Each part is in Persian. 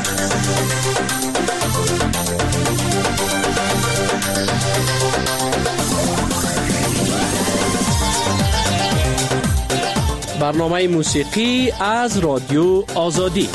برنامه موسیقی از رادیو آزادی.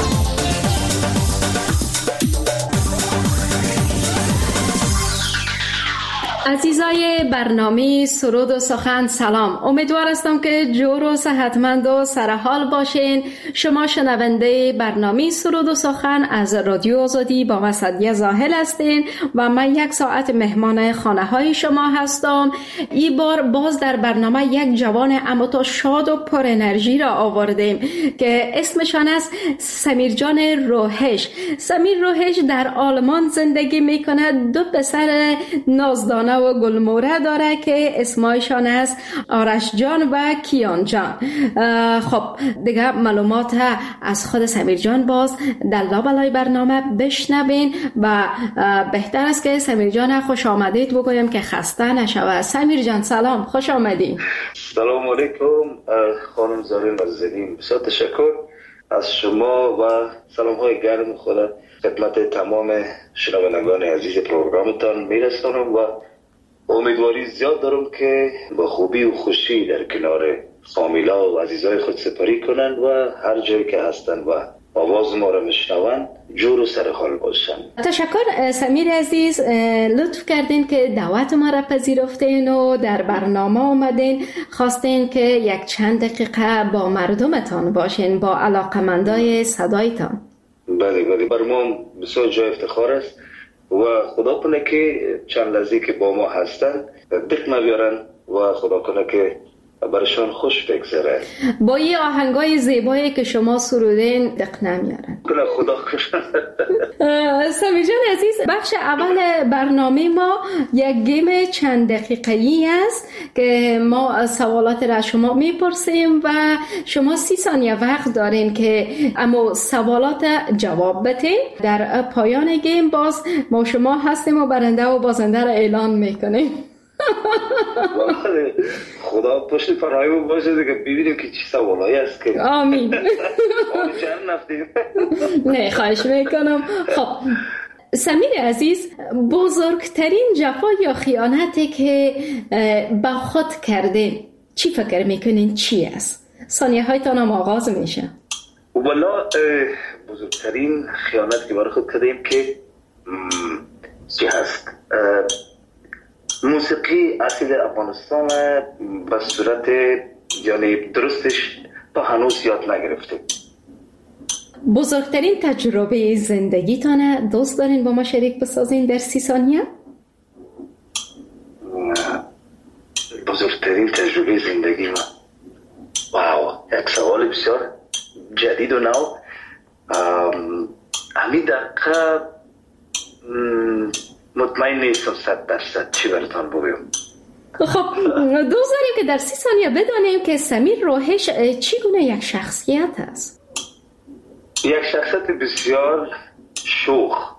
عزیزای برنامه سرود و سخن سلام. امیدوار هستم که جور و صحتمند و سرحال باشین. شما شنونده برنامه سرود و سخن از رادیو آزادی با من سعدیه زاهل هستین و من یک ساعت مهمان خانه های شما هستم. این بار باز در برنامه یک جوان اما تا شاد و پر انرژی را آوردیم که اسمشان است سمیر جان روحش. سمیر روحش در آلمان زندگی میکنه. دو پسر نازدانه و گلموره داره که اسمایشان است آرش جان و کیان جان. خب دیگه معلومات از خود سمیر جان باز در لابلای برنامه بشنوین و بهتر است که سمیر جان خوش آمدید بگویم که خسته نشود. سمیر جان سلام، خوش آمدید. سلام علیکم خانم زارین عزیزین، بسیار تشکر از شما و سلام های گرم خدا خدمت تمام شنوندگان عزیز پروگرامتان میرسانم و امیدواری زیاد دارم که با خوبی و خوشی در کنار فامیلا و عزیزای خود سپری کنند و هر جایی که هستن و آواز ما را میشنوند جور و سرحال باشن. تشکر سمیر عزیز، لطف کردین که دعوت ما را پذیرفتین و در برنامه آمدین. خواستین که یک چند دقیقه با مردمتان باشین، با علاقمندای صدایتان. بله بر ما بسیار جای افتخار است و خدا کنه که چند لحظه که با ما هستن دق بیارن و خدا کنه که برشان خوش بگذره. با یه آهنگای زیبایی که شما سرودین دق نمیارن. خدا کنه. سمیر جان عزیز، بخش اول برنامه ما یک گیم چند دقیقه‌ای است که ما سوالات را شما میپرسیم و شما 30 ثانیه وقت دارین که اما سوالات جواب بدین. در پایان گیم باز ما شما هستیم و برنده و بازنده را اعلان میکنیم. خدا پشت پرهایمون باشه دیگه، ببینیم که چی سوالایی است که آمین. نه خواهش میکنم. خب سمیر عزیز، بزرگترین جفا یا خیانتی که با خود کردین چی فکر میکنین چی است؟ ثانیه هایتان هم آغاز میشه. والا بزرگترین خیانت که برای خود کردیم که چی هست؟ موسیقی اصیل افغانستان به صورت یعنی درستش تا هنوز یاد نگرفته. بزرگترین تجربه زندگیتانه دوست دارین با ما شریک بسازین در 30 ثانیه؟ بزرگترین تجربه زندگی ما، واو، یک سوال بسیار جدید و نو. همین دقیقه مطمئن نیستم 100% چی براتون بگم. خب دوست داریم که در 30 ثانیه بدانیم که سمیر روحش چگونه یک شخصیت است؟ یک شخصیت بسیار شوخ.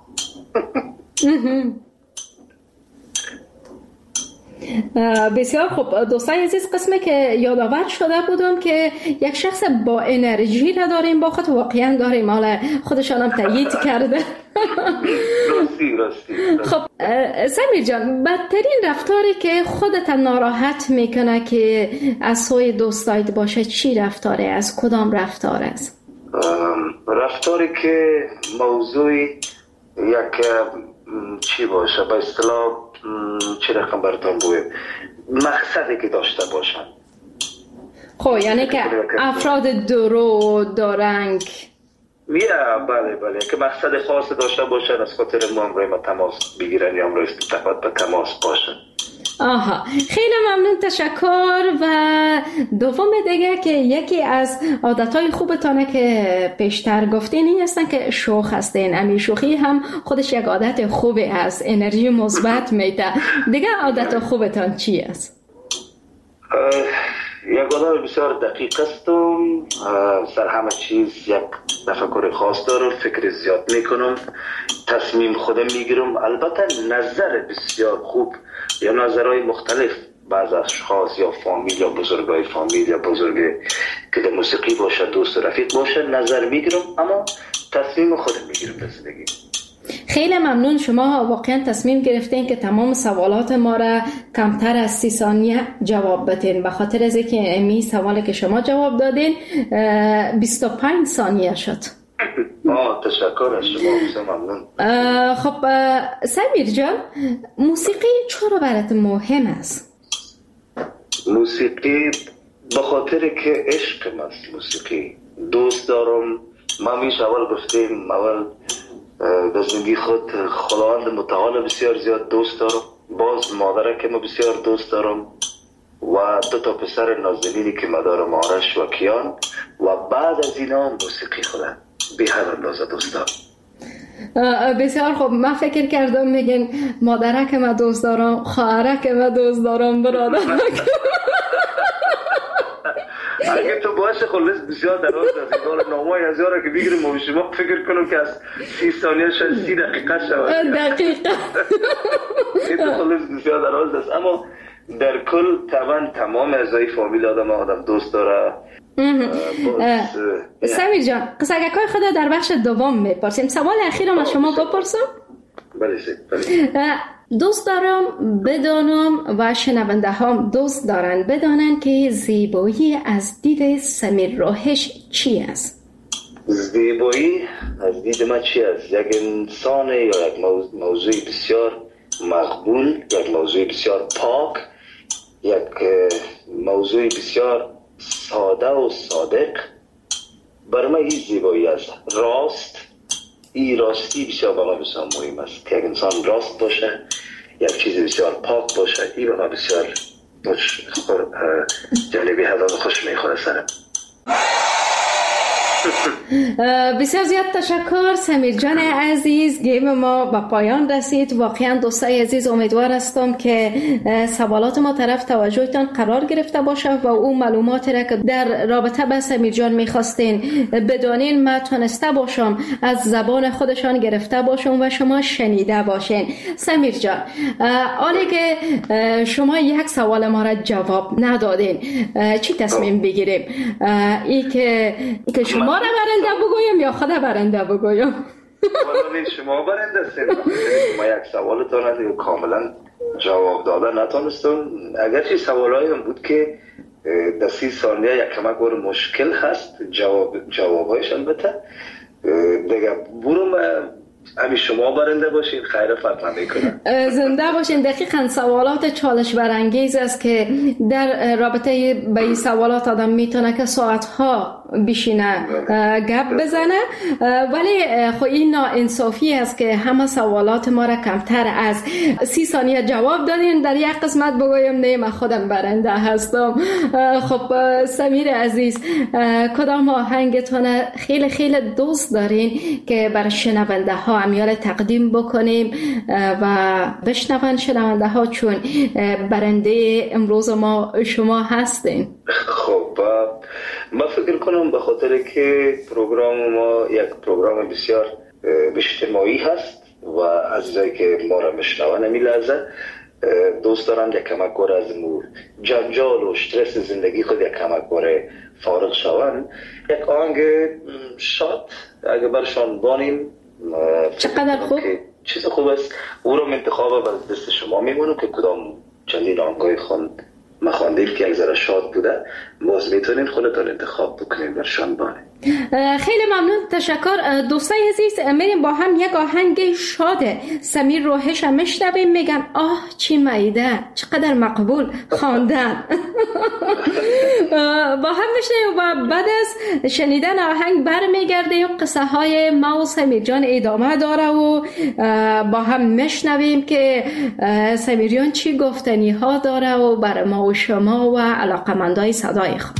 بسیار خوب دوستان عزیز، قسمه که یادآور شده بودم که یک شخص با انرژی را داریم با خود، واقعا داریم، حالا خودشان هم تایید کرده. راستی. خب سمیر جان، بدترین رفتاری که خودت ناراحت میکنه که از سوی دوستایت باشه چی رفتاره؟ از کدام رفتار است؟ رفتاری که موضوعی یک چی باشه، به اصطلاح چی رقم براتون بگم، مقصدی که داشته باشن. خب یعنی که افراد درو دارنگ. بله که مقصد خاص داشته باشن، از خاطر ما هم تماس بگیرن یا هم را استفاده به تماس باشن. آها، خیلی ممنون، تشکر. و دوم دیگه که یکی از عادتهای خوبتانه که پیشتر گفتین این هستن که شوخ هستین. امی شوخی هم خودش یک عادت خوبی است، انرژی مثبت میده. دیگه عادت خوبتان چی است؟ یک عادت بسیار دقیق هستم، سر همه چیز یک تفکر خاص دارم، فکر زیاد میکنم، تصمیم خودم میگیرم. البته نظر بسیار خوب یا نظرهای مختلف بعض اشخاص یا فامیل یا بزرگای فامیل یا بزرگ که در موسیقی باشه، دوست و رفیق باشه، نظر میگیرم، اما تصمیم خودم میگیرم در زندگی. خیلی ممنون. شما واقعا تصمیم گرفتین که تمام سوالات ما را کمتر از 30 ثانیه جواب بدین. به خاطر از اینکه این سوالی که شما جواب دادین 25 ثانیه شد. تشکر از شما، بسیار ممنون. خب سمیر جان، موسیقی چرا برات مهم است؟ موسیقی به خاطر که عشقم است. موسیقی دوست دارم. ما میش اول گفتیم، اول در زندگی خود خداوند متعال بسیار زیاد دوست دارم، باز مادرک ما بسیار دوست دارم و 2 پسر نازنینی که ما دارم، آرش و کیان، و بعد از اینا موسیقی خودم به هر اندازه دوست دارم. بسیار خوب. من فکر کردم میگن مادرک ما دوست دارم، خواهرک ما دوست دارم، برادرک. اگه تو باشه خلاص بسیار دراز از این نامای از یاره که بگیریم و شما فکر کنم که از 30 ثانیه شاید 30 دقیقه شود. دقیقه. این تو خلاص بسیار دراز است، اما در کل طبعا تمام اعضای فامیل آدم دوست داره. سمیر جان، قصه‌گوی خود در بخش دوم میپرسیم. سوال اخیرم از شما بپرسم؟ بله. دوست دارم بدانم و شنونده هم دوست دارن بدانن که زیبایی از دید سمیر روحش چی است؟ زیبایی از دید من چی است؟ یک انسان یا یک موضوع بسیار مقبول، یک موضوع بسیار پاک، یک موضوع بسیار ساده و صادق. برای من این زیبایی است. این راستی بسیار برای من بسیار مهم است که یک انسان راست باشه، یک چیز بسیار پاک باشه. این برای من بسیار جالبی هست و خوش میخوره سرم. بسیار زیاد تشکر سمیر جان عزیز. گیم ما به پایان رسید. واقعا دوستای عزیز، امیدوار هستم که سوالات ما طرف توجهتان قرار گرفته باشه و اون معلوماتی را که در رابطه با سمیر جان میخواستین بدانین ما تونسته باشم از زبان خودشان گرفته باشم و شما شنیده باشین. سمیر جان، آنی که شما یک سوال ما را جواب ندادین، چی تصمیم بگیریم؟ ای که شما را برنده بگویم یا خدا برنده بگویم؟ والا شما برنده هستید. ما یک سوالتان کاملا جواب داده نتونستم. اگرچه سوالایی هم بود که در 30 ثانیه یک کمک مشکل هست جوابهایش، البته دیگه برم همین شما برنده باشین. خیر فرق نمیکنه. زنده باشین. دقیقاً سوالات چالش برانگیز است که در رابطه با این سوالات آدم میتونه که ساعتها بشینه گپ بزنه، ولی خب این ناانصافی است که همه سوالات ما را کمتر از 30 ثانیه جواب دادین. در یک قسمت بگویم نه من خودم برنده هستم. خب سمیر عزیز، کدام آهنگتون خیلی خیلی دوست دارین که برای شنونده ها امیال تقدیم بکنیم و بشنون شنونده ها، چون برنده امروز ما شما هستین؟ خب من فکر کنم به خاطر که پروگرام ما یک پروگرام بسیار اجتماعی هست و عزیزایی که ما را میشنون همین لحظه دوست دارن یک کمک از جنجال و استرس زندگی خود یک کمک فارغ شوند، یک آهنگ شاد اگه برشان بانیم چقدر خوب. چیز خوب است. او رو انتخاب از دست شما میمونم که کدام چندین آهنگای خواندید که یک ذره شاد بوده، باز میتونید خودتون انتخاب بکنید برشان بانیم. خیلی ممنون، تشکر. دوستای عزیز، میریم با هم یک آهنگ شاده سمیر روحش هم میشنویم. میگن آه چی معده، چقدر مقبول خواندن. با هم میشنویم و بعد از شنیدن آهنگ برمیگردیم. قصه های ما و سمیر جان ادامه داره و با هم میشنویم که سمیر جان چی گفتنی ها داره و برای ما و شما و علاقمندای صدای خود.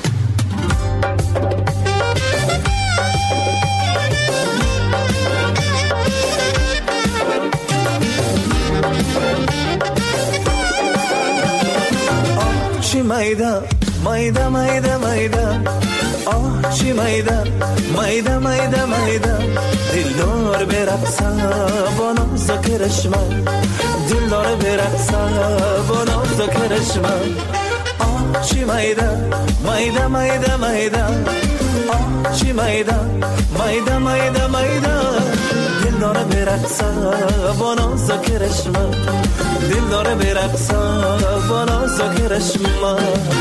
چی میده میده میده میده، آه چی میده میده میده میده، دلدار برقصه با ناز کرشمه، دلدار برقصه با ناز کرشمه، آه چی میده میده میده میده، آچی میدان میدان میدان میدان دل داره برقصه با ناز و کرشمه دل داره برقصه با ناز و کرشمه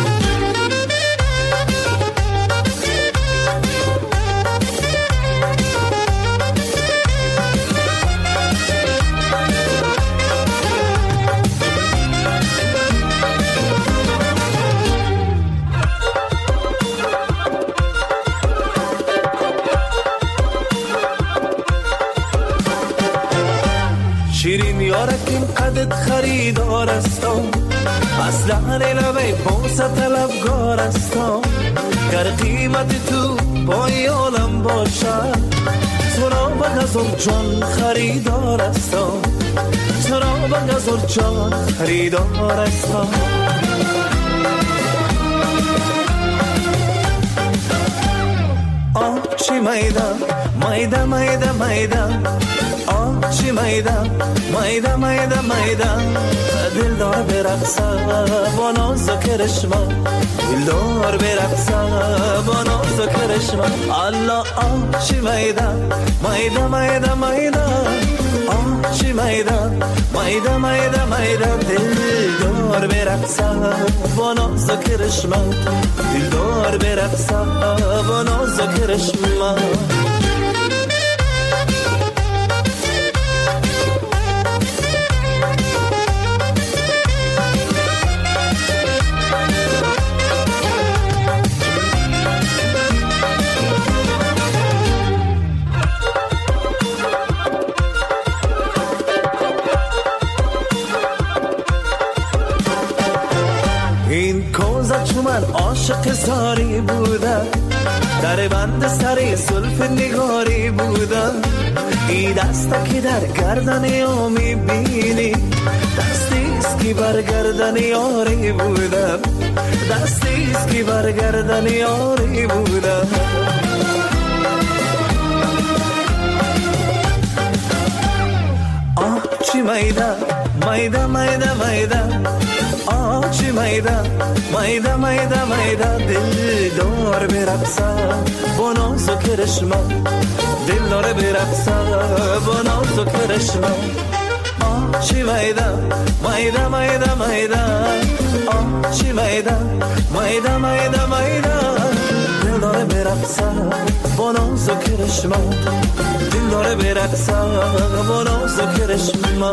شیرین یارکیم قدت خریدار استم از لحن لبه بوسه طلبگار استم گر قیمت تو پای عالم باشد تو را به گذر جان خریدار استم تو را به گذر جان خریدار استم آچی میدان میدان میدان میدان آچی میدان میدان میدان میدان دل دار برقصه با ناز و کرشمه دل دار برقصه با ناز و کرشمه الله آچی میدان میدان میدان میدان آچی میدان میدان میدان میدان دل دار برقصه با ناز و کرشمه دل دار برقصه با ناز و کرشمه این کوزه چون من عاشق زاری بودم در بند سری زلف نگاری بودم این دسته که در گردن یا میبینی دستیست که بر گردن یاری بودم دستیست که بر گردن یاری بودم آچی میدان میدان میدان میدان آچی میدان میدان میدان میدان دل دار برقصه با ناز و کرشمه دل دار برقصه با ناز و کرشمه آچی میدان میدان میدان میدان آچی میدان میدان میدان میدان دل دار برقصه با ناز و کرشمه دل دار برقصه با ناز و کرشمه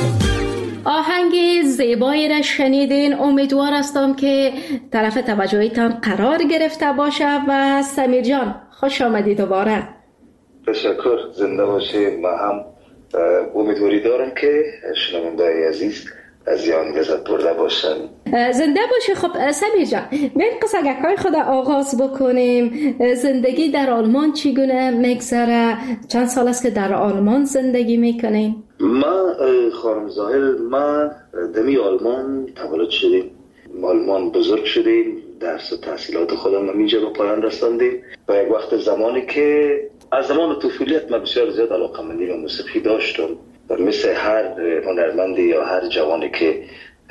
آهنگ زیبایی را شنیدین. امیدوار هستم که طرف توجهتان قرار گرفته باشه و سمیر جان خوش آمدید دوباره. تشکر، زنده باشی. ما هم امیدواری دارم که شنونده‌های عزیز از این لذت برده باشن. زنده باشه. خب سمیر جان بیاین قصه‌های خود آغاز بکنیم. زندگی در آلمان چگونه میگذره؟ چند سال است که در آلمان زندگی میکنین؟ ما خانم زاهر ما دمی آلمان تولد شدیم، آلمان بزرگ شدیم، درس و تحصیلات خودم اینجا به پایان رساندیم و یک وقت زمانی که از زمان طفولیت من بسیار زیاد علاقه‌مندی به موسیقی داشتم و مثل هر هنرمندی یا هر جوانی که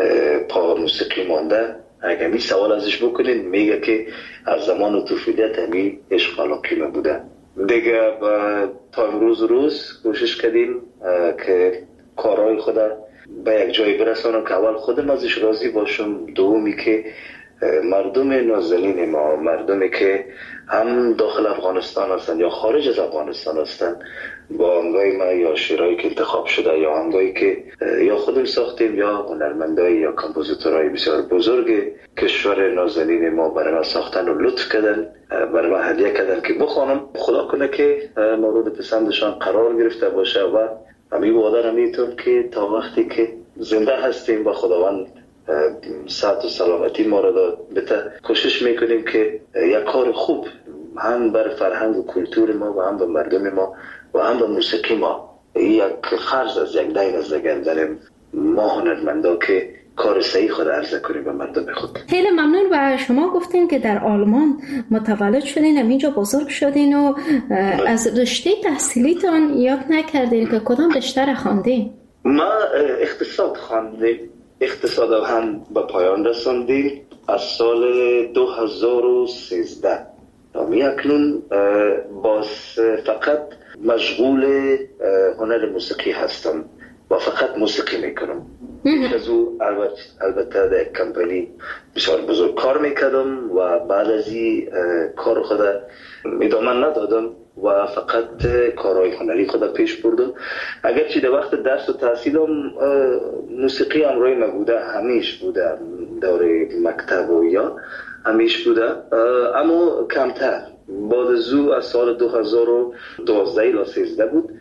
پا موسیقی مانده اگه می سوال ازش بکنید میگه که از زمان طفولیت همین عشق علاقه من بوده دیگه. تا امروز روز کوشش کردیم که کارهای خود به یک جایی برسانم که اول خودم ازش راضی باشم، دومی که مردم نازنین ما، مردمی که هم داخل افغانستان هستند یا خارج از افغانستان هستند، با آهنگای ما یا شعرهایی که انتخاب شده یا آهنگایی که یا خودم ساختیم یا هنرمندای یا کمپوزیتورهای بسیار بزرگ کشور نازنین ما برای ما ساختن و لطف کردن، برای ما هدیه کردن که بخوانم. خدا کنه که مورد پسندشان قرار گرفته باشه و همین وعده میتونم که تا وقتی که زنده هستیم با خداوند صحت و سلامتی ما را بده کوشش میکنیم که یک کار خوب هم بر فرهنگ و کلتور ما و هم به مردم ما و هم به موسیقی ما، یک خرج از یک دین از گردن ما هنرمندا که کار صحیح خود عرضه کنیم به مردم خود. خیلی ممنون. و شما گفتین که در آلمان متولد شدین، همینجا بزرگ شدین و از رشته تحصیلیتان یاد نکردین که کدام رشته را خواندین؟ ما اقتصاد خواندیم، اقتصاد هم به پایان رساندیم از سال 2013 اکنون باز فقط مشغول هنر موسیقی هستم و فقط موسیقی میکنم. از او البته در کمپانی بسیار بزرگ کار میکردم و بعد از این کار خود ادامه ندادم و فقط کارهای هنری خود پیش بردم. اگرچه در وقت درس و تحصیلم موسیقی همراه من بوده، همیش بوده، دوره مکتب و یا همیش بوده، اما کمتر. بعد از او از سال 2012 یا 13 بود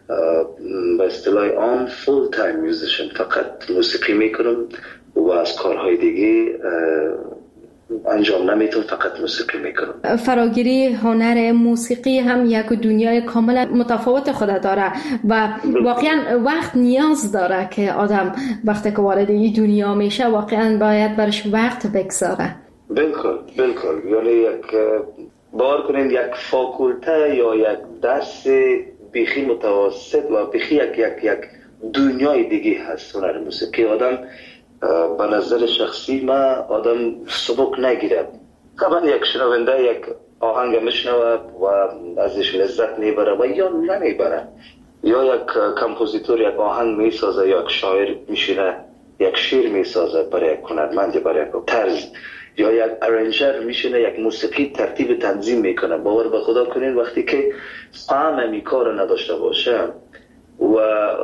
به اصطلاح عام فول تایم میوزیشن، فقط موسیقی میکنم و از کارهای دیگه انجام نمیتون، فقط موسیقی میکنم. فراگیری هنر موسیقی هم یک دنیای کاملا متفاوت خود داره و واقعا وقت نیاز داره که آدم وقتی که وارد این دنیا میشه واقعا باید برش وقت بگذاره. بالکل یعنی یک باور کنین یک فاکولته یا یک درس بیخی متوسط و بیخی یک دنیای دیگه هست هنر موسیقی. آدم به نظر شخصی ما آدم سبک نگیره. طبعا یک شنونده یک آهنگ میشنوه و ازش لذت میبره و یا نمیبره، یا یک کمپوزیتور یک آهنگ میسازه یا یک شاعر میشینه یک شعر میسازه برای یک هنرمند، برای یک طرز، یا یک ارنجر میشینه یک موسیقی ترتیب تنظیم میکنه. باور به خدا کنین وقتی که فهم می کار نداشته باشه و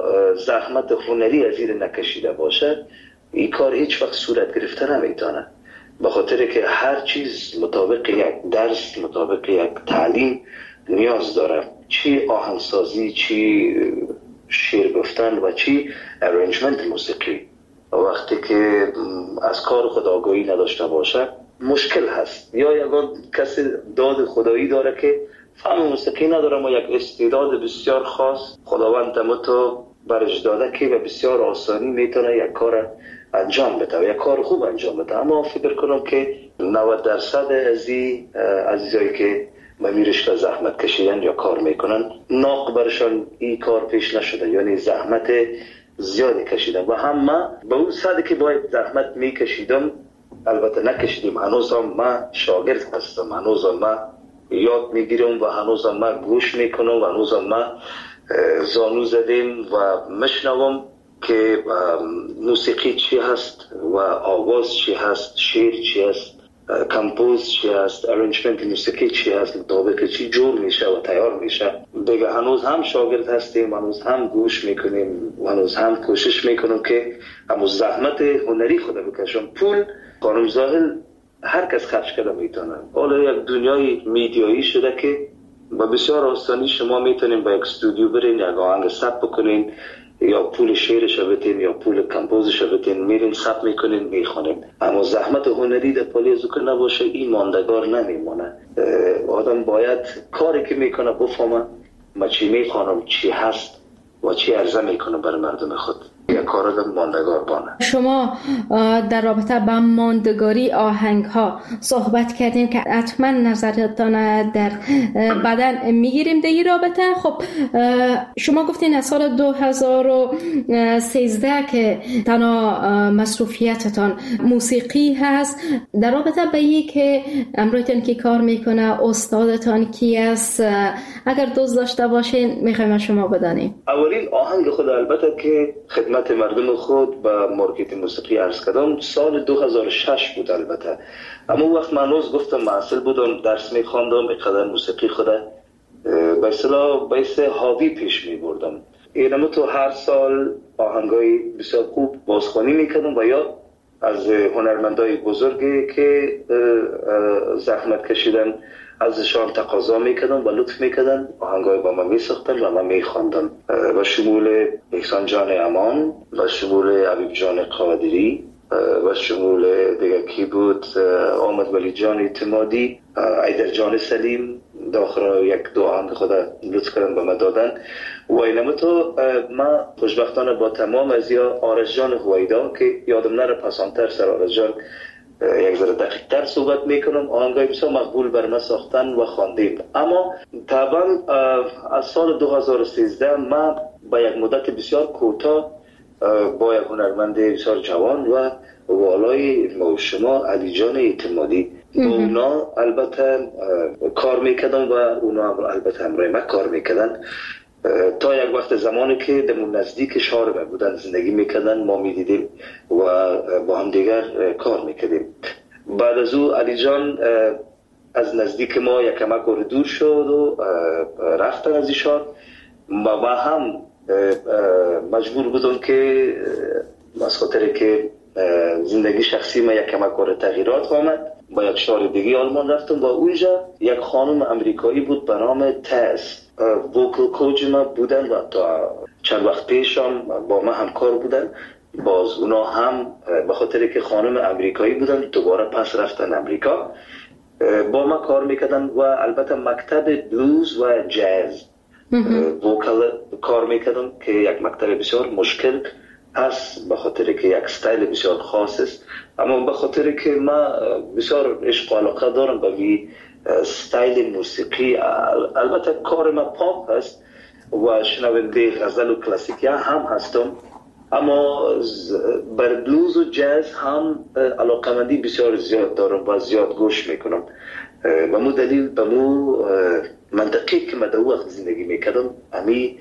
زحمت هنری از این نکشیده باشه، این کار هیچ وقت صورت گرفته نمیتونه. به خاطر که هر چیز مطابق یک درس، مطابق یک تعلیم نیاز داره، چی آهنگسازی، چی شعر گفتن و چی ارنجمنت موسیقی. وقتی که از کار خود آگاهی نداشته باشه مشکل هست. یا یگان کسی داد خدایی داره که فهم موسیقی نداره ما یک استعداد بسیار خاص خداوند تو برش داده که به بسیار آسانی میتونه یک کار انجام بده و یک کار خوب انجام بده. اما فکر کنم که 90% از عزیزایی که به میرشته زحمت کشیدن یا کار میکنن ناق برشان این کار پیش نشده، یعنی زحمت زیادی کشیدم و هم ما به اون صدی که باید زحمت میکشیدم البته نکشیدیم. هنوز هم ما شاگرد هستم، هنوز هم ما یاد میگیرم و هنوز هم ما گوش میکنم و هنوز هم ما زانو زدیم و مشنوم که موسیقی چی هست و آواز چی هست، شعر چی هست، کمپوز چی هست، ارنجمنت موسیقی چی هست، مطابق چی جور میشه و تیار میشه. دیگه هنوز هم شاگرد هستیم، هنوز هم گوش میکنیم، هنوز هم کوشش میکنم که همون زحمت هنری خود بکشم. پول خانم زاهل هر کس خرج کرده میتونه. حالا یک دنیای میدیایی شده که با بسیار آسانی شما میتونین با یک استودیو برین، یک آهنگ ثبت بکنین، یا پول شعرش بدین یا پول کمپوزش بدین، میرین ثبت میکنین میخونین. اما زحمت هنری در پالی از که نباشه این ماندگار نمیمونه. آدم باید کاری که میکنه بفهمه ما چی میخوانم چی هست و چی عرضه میکنه برای مردم خود. یک کار ماندگار بانه. شما در رابطه با ماندگاری آهنگ ها صحبت کردین که حتما نظرتان در بعدن میگیریم در این رابطه. خب شما گفتین از سال 2013 که تنها مصروفیتتان موسیقی هست. در رابطه به این که امرویتان کی کار میکنه، استادتان کی است، اگر دوست داشته باشین میخوایم شما بدانیم. اولین آهنگ خود البته که خدمت مردم خود با مارکت موسیقی عرض کردم سال 2006 بود. البته اما وقت من روز گفتم محصل بودم، درس میخواندم، اقدر موسیقی خود به اصطلاح باعث هابی پیش میبردم. اینم تو هر سال آهنگای بسیار خوب بازخوانی میکردم و یا از هنرمندای بزرگی که زحمت کشیدن ازشان تقاضا میکردن و لطف میکردن، آهنگای با من میساختن و من میخواندم. و شمول احسان جان امان و شمول حبیب جان قادری و شمول دیگه کی بود، آمد ولی جان اعتمادی، ایدر جان سلیم داخل یک دو آهنگ خود لطف کردن به من دادن. و اینم تو ما خوشبختانه با تمام از یا آرش جان هویدا که یادم نره پسانتر سر آرش جان یک ذره دقیق تر صحبت میکنم، آهنگای بسیار مقبول بر ما ساختن و خواندیم. اما طبعا از سال 2013 ما با یک مدت بسیار کوتاه با یک هنرمند بسیار جوان و والای ما و شما علی جان اعتمادی با اونا البته کار میکردم و اونا البته همراه من کار میکردن تا یک وقت زمانی که دمون نزدیک شهر ما بودن زندگی میکردن، ما میدیدیم و با هم دیگر کار میکردیم. بعد از او علی جان از نزدیک ما یک کمک دور شد و رفتن از شهر. ما هم مجبور بودم که از خاطر که زندگی شخصی ما یک کمک تغییرات آمد، با یک شهر دیگه آلمان رفتم و اونجا یک خانم امریکایی بود به نام تس، ووکل کوچ ما بودن و تا چند وقت پیش هم با ما همکار بودن. باز اونا هم به خاطر که خانم امریکایی بودن دوباره پس رفتن امریکا، با ما کار میکردن و البته مکتب بلوز و جاز ووکل کار میکردم که یک مکتب بسیار مشکل است به خاطر که یک استایل بسیار خاص است، اما به خاطر که ما بسیار عشق و علاقه دارم به وی استایل موسیقی. البته کار ما پاپ هست و شنونده غزل و کلاسیک هم هستم، اما بر بلوز و جاز هم علاقمندی بسیار زیاد دارم و زیاد گوش میکنم. و مو دلیل به مو منطقی که من در وقت زندگی میکردم امی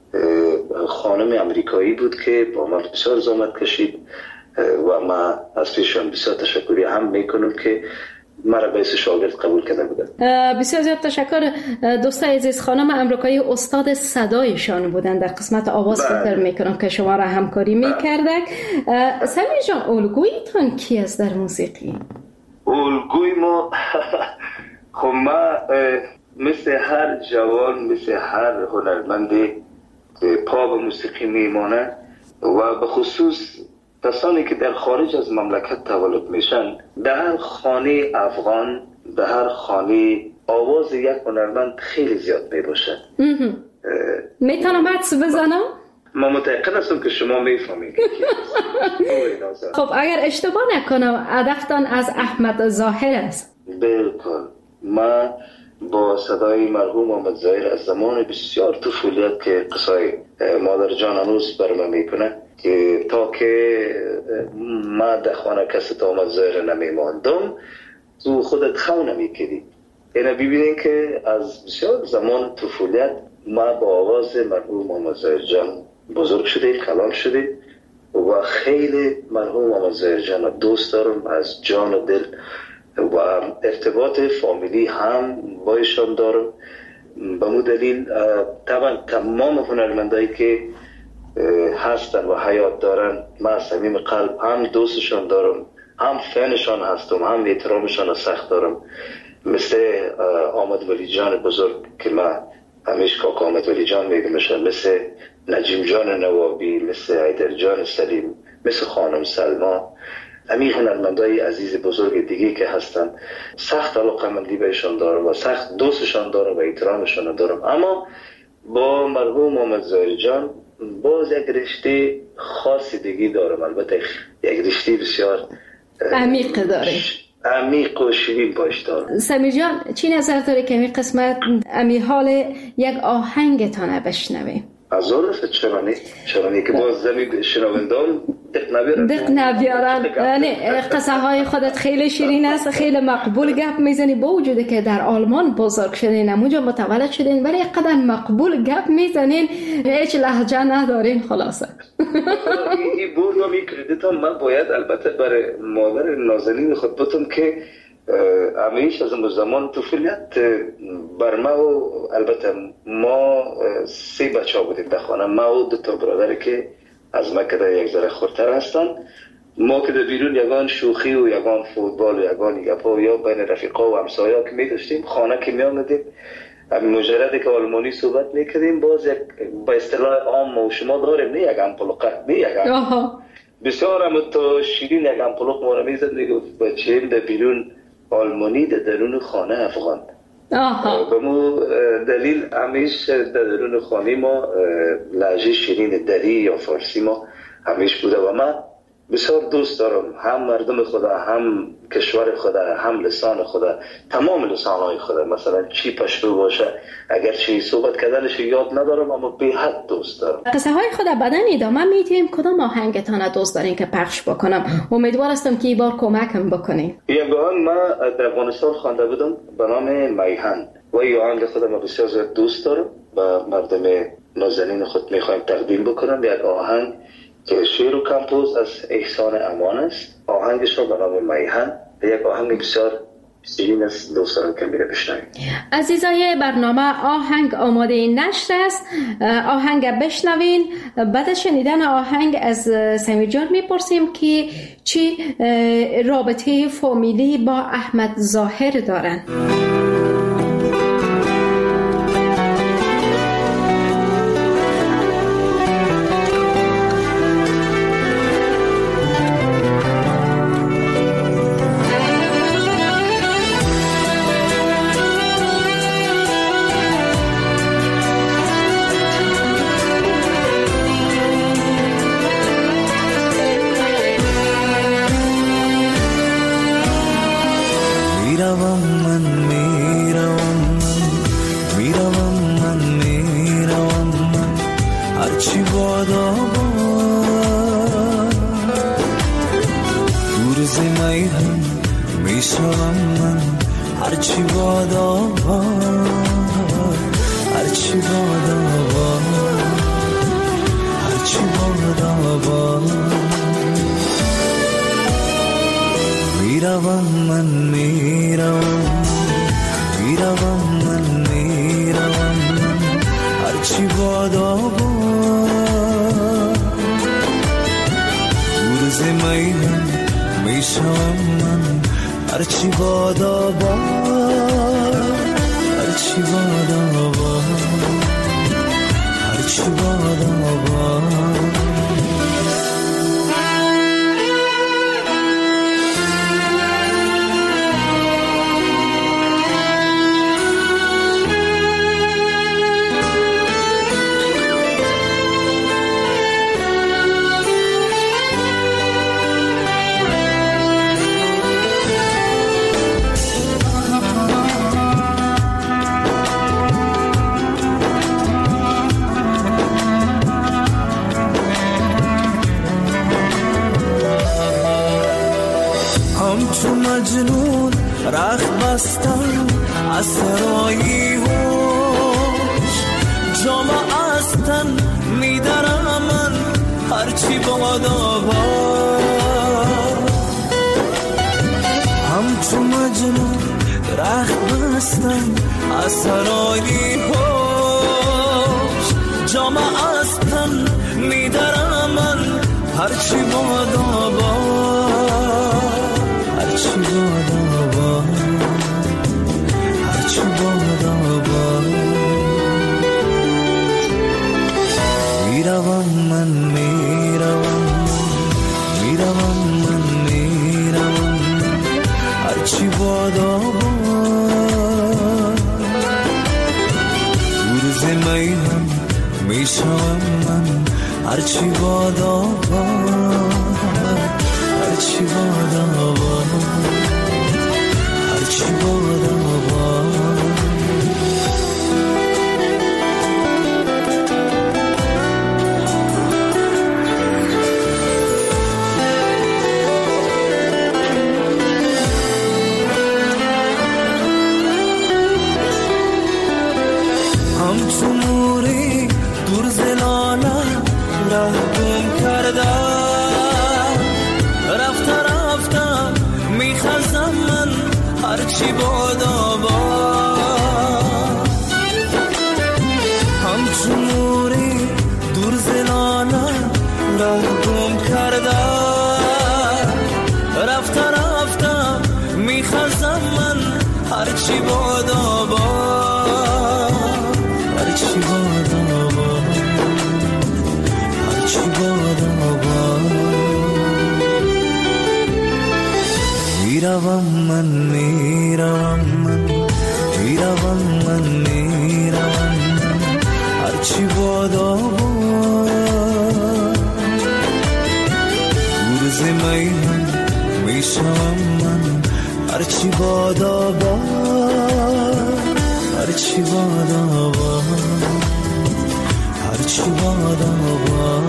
خانم امریکایی بود که با من بسیار زحمت کشید و ما از پیشون بسیار تشکری هم میکنم که مرا به اسم شاگرد قبول کرده بودن. بسیار زیاد تشکر دوستای عزیز. خانم امریکایی استاد صدایشان بودن در قسمت آواز. فکر میکنم که شما را همکاری میکردک. سمیر جان، الگویتان کی است در موسیقی؟ الگوی ما خب ما مثل هر جوان، مثل هر هنرمندی پا به موسیقی میمانه و به خصوص کسانی که در خارج از مملکت تولد میشن، در هر خانه افغان، در هر خانه آواز یک هنرمند خیلی زیاد میباشه. میتونم حدس بزنم؟ ما متأکد هستم که شما میفهمید. خب اگر اشتباه نکنم هدفتان از احمد ظاهر است. بالکل. ما با صدای مرحوم احمد ظاهر از زمان بسیار طفولیت که قصای مادر جان هنوز برام میکنه که تا که ما در خانه کسی تا احمد ظاهر نمیماندم تو خودت خو نمیکردی. اینا ببینین که از بسیار زمان طفولیت ما با آواز مرحوم احمد ظاهر جان بزرگ شدیم، کلان شدیم و خیلی مرحوم احمد ظاهر جان دوست دارم از جان و دل و ارتباط فامیلی هم با ایشان دارم. به مو دلیل طبعا تمام هنرمندایی که هستن و حیات دارن ما از صمیم قلب هم دوستشان دارم، هم فنشان هستم، هم احترامشان سخت دارم. مثل آمد ولی جان بزرگ که ما همیشه کاکا آمد ولی جان میگمشن، مثل نجیم جان نوابی، مثل حیدر جان سلیم، مثل خانم سلما. همین هنرمندای عزیز بزرگ دیگه که هستن سخت علاقه‌مندی بهشون دارم و سخت دوستشان دارم و احترامشان دارم. اما با مرحوم احمد ظاهر جان باز یک رشته خاصی دیگه دارم، البته یک رشته بسیار عمیق داره، عمیق و شیرین باش دارم. سمیر جان چی نظر داره که این قسمت امی حال یک آهنگتانه بشنویم؟ از ظرف چرانی که باز زمین شنوندان دق نبیارن. نه قصه های خودت خیلی شیرین است، خیلی مقبول گپ میزنی، با وجودی که در آلمان بزرگ شدین، اونجا متولد شدین، ولی قدر مقبول گپ میزنین، هیچ لهجه ندارین. خلاصه این بود و میکردیتم. من باید البته برای مادر نازنین خود بودم که همیشه از زمان طفولیت بر ما و البته ما 3 بچه ها بودیم در خانه، ما و 2 تا برادر که از ما که یک ذره خورتر هستن. ما که در بیرون یگان شوخی و یگان فوتبال و یگان گپا یا بین رفیقا و همسایا که می داشتیم، خانه که می آمدیم مجرد که آلمانی صحبت می کردیم، باز یک با اصطلاح عام و شما داریم نه یک امپلوقه نه یک بسیار هم تا شیرین یک امپلوق ما رو می زد، می گفت بچه در بیرون آلمانی در درون خانه افغان. به مو دلیل همیشه در درون خانه ما لهجه شیرین دری یا فارسی ما همیشه بوده و من بسیار دوست دارم، هم مردم خدا، هم کشور خدا، هم لسان خدا، تمام لسانهای خدا. مثلا چی پشتو باشه، اگر چی صحبت کردنش یاد ندارم اما به حد دوست دارم. قصه های خدا بدن ادامه میدیم. کدام آهنگتان دوست دارین که پخش بکنم؟ امیدوار هستم که این بار کمکم بکنین. یک آهنگ ما در افغانستان خوانده بودم به نام میهن و این آهنگ خدا ما بسیار زیاد دوست دارم و مردم نازنین خود میخوایم تقدیم بکنم. یک آهنگ که شعر و کمپوز از احسان امان است، آهنگش رو به نام میهن. یک آهنگ بسیار شیرین است، دوست دارم که میره بشنویم. عزیزای برنامه، آهنگ آماده نشر است، آهنگ بشنوین. بعد از شنیدن آهنگ از سمیر جان میپرسیم که چی رابطه فامیلی با احمد ظاهر دارن. باشم من، هرچی بادا با، هرچی بادا با، هرچی بادا با.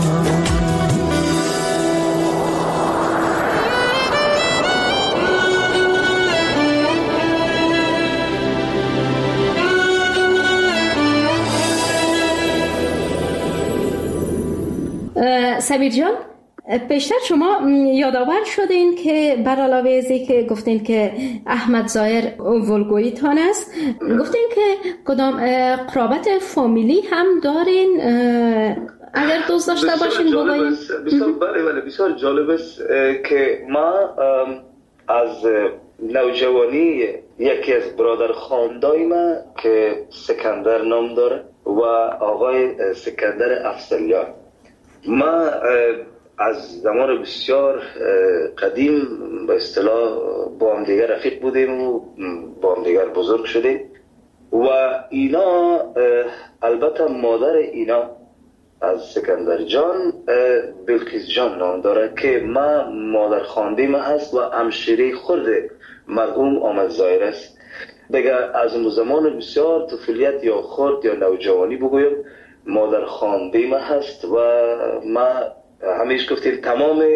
سمیر جان، پیشتر شما یادآور شدین که بر علاوه ازی که گفتین که احمد ظاهر ولگویی تان است، گفتین که کدام قرابت فامیلی هم دارین اگر دوست داشته باشین بگوین؟ بله بسیار جالب است که ما از نوجوانی یکی از برادر خاندای ما که سکندر نام داره و آقای سکندر افسریان، ما از زمان بسیار قدیم به اصطلاح با هم دیگر رفیق بودیم و با هم دیگر بزرگ شدیم و اینا البته مادر اینا از سکندر جان بلقیس جان نام داره که ما مادر خانده ما هست و همشیره خود مرحوم احمد ظاهر است. دیگه از اون زمان بسیار طفولیت یا خرد یا نوجوانی بگویم مادر خانده ما هست و ما همیشه گفتیم تمام